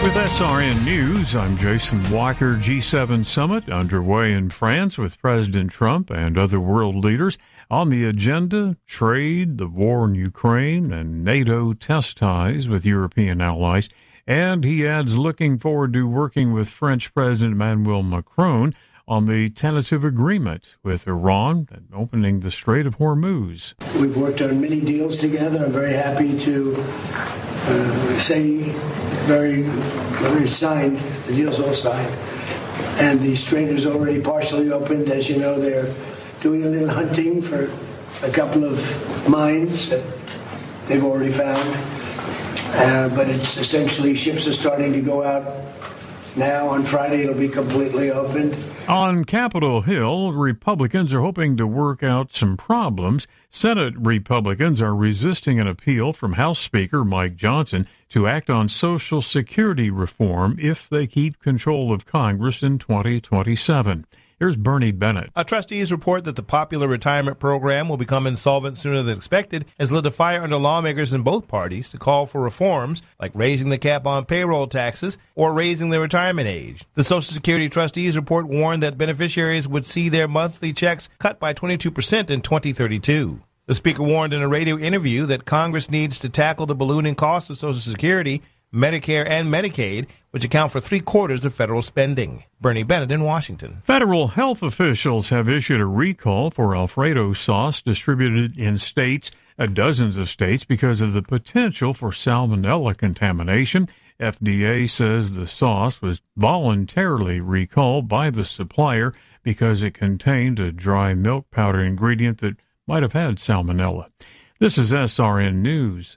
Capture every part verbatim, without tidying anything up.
With S R N News, I'm Jason Walker. G seven summit underway in France with President Trump and other world leaders. On the agenda, trade, the war in Ukraine, and NATO test ties with European allies. And he adds looking forward to working with French President Emmanuel Macron on the tentative agreement with Iran and opening the Strait of Hormuz. We've worked on many deals together. I'm very happy to uh, say very, very signed. The deal's all signed. And the strait is already partially opened. As you know, they're doing a little hunting for a couple of mines that they've already found. Uh, but it's essentially ships are starting to go out now. On Friday, it'll be completely opened. On Capitol Hill, Republicans are hoping to work out some problems. Senate Republicans are resisting an appeal from House Speaker Mike Johnson to act on Social Security reform if they keep control of Congress in twenty twenty-seven. Here's Bernie Bennett. A trustees report that the popular retirement program will become insolvent sooner than expected has lit a fire under lawmakers in both parties to call for reforms like raising the cap on payroll taxes or raising the retirement age. The Social Security trustees report warned that beneficiaries would see their monthly checks cut by twenty-two percent in twenty thirty-two. The speaker warned in a radio interview that Congress needs to tackle the ballooning costs of Social Security, Medicare, and Medicaid, which account for three-quarters of federal spending. Bernie Bennett in Washington. Federal health officials have issued a recall for Alfredo sauce distributed in states, uh, dozens of states, because of the potential for salmonella contamination. F D A says the sauce was voluntarily recalled by the supplier because it contained a dry milk powder ingredient that might have had salmonella. This is S R N News.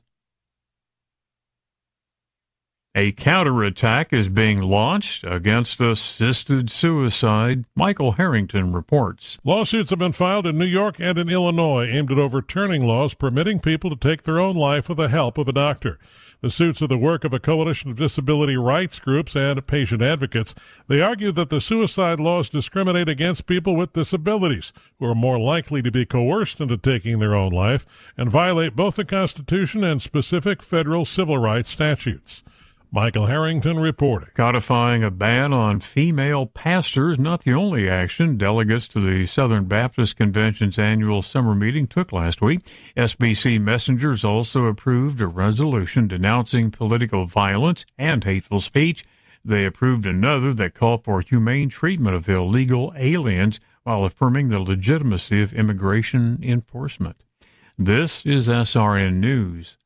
A counterattack is being launched against assisted suicide. Michael Harrington reports. Lawsuits have been filed in New York and in Illinois aimed at overturning laws permitting people to take their own life with the help of a doctor. The suits are the work of a coalition of disability rights groups and patient advocates. They argue that the suicide laws discriminate against people with disabilities, who are more likely to be coerced into taking their own life, and violate both the Constitution and specific federal civil rights statutes. Michael Harrington reporting. Codifying a ban on female pastors, not the only action delegates to the Southern Baptist Convention's annual summer meeting took last week. S B C messengers also approved a resolution denouncing political violence and hateful speech. They approved another that called for humane treatment of illegal aliens while affirming the legitimacy of immigration enforcement. This is S R N News.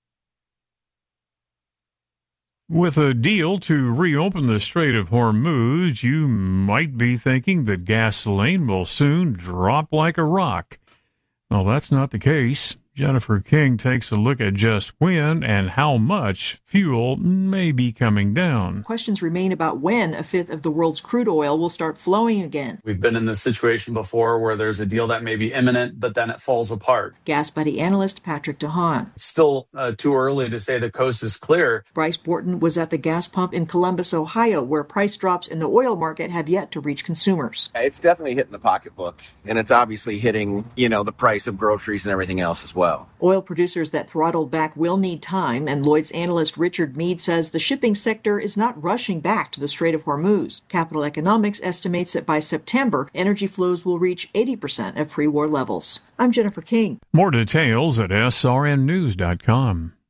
With a deal to reopen the Strait of Hormuz, you might be thinking that gasoline will soon drop like a rock. Well, that's not the case. Jennifer King takes a look at just when and how much fuel may be coming down. Questions remain about when a fifth of the world's crude oil will start flowing again. We've been in this situation before where there's a deal that may be imminent, but then it falls apart. Gas Buddy analyst Patrick DeHaan. It's still uh, too early to say the coast is clear. Bryce Borton was at the gas pump in Columbus, Ohio, where price drops in the oil market have yet to reach consumers. It's definitely hitting the pocketbook, and it's obviously hitting, you know, the price of groceries and everything else as well. Oil producers that throttled back will need time, and Lloyd's analyst Richard Mead says the shipping sector is not rushing back to the Strait of Hormuz. Capital Economics estimates that by September, energy flows will reach eighty percent of pre-war levels. I'm Jennifer King. More details at S R N news dot com.